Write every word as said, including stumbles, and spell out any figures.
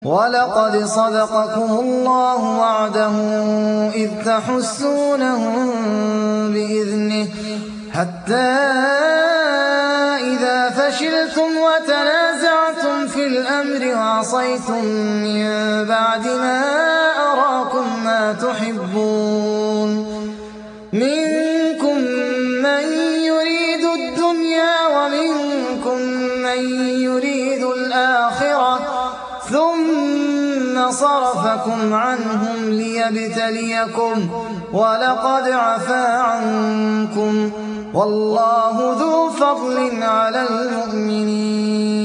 وَلَقَدْ صَدَقَكُمُ اللَّهُ وَعْدَهُ إِذْ تَحُسُّونَهُم بِإِذْنِهِ حَتَّىٰ إِذَا فَشِلْتُمْ وَتَنَازَعْتُمْ فِي الْأَمْرِ وَعَصَيْتُم مِّن بَعْدِ مَا أَرَاكُم مَّا تُحِبُّونَ مِنكُم مَّن يُرِيدُ الدُّنْيَا وَمِنكُم مَّن يُرِيدُ الْآخِرَةَ ثُمَّ صَرَفَكُمْ عَنْهُمْ لِيَبْتَلِيَكُمْ وَلَقَدْ عَفَا عَنكُمْ وَاللَّهُ ذُو فَضْلٍ عَلَى الْمُؤْمِنِينَ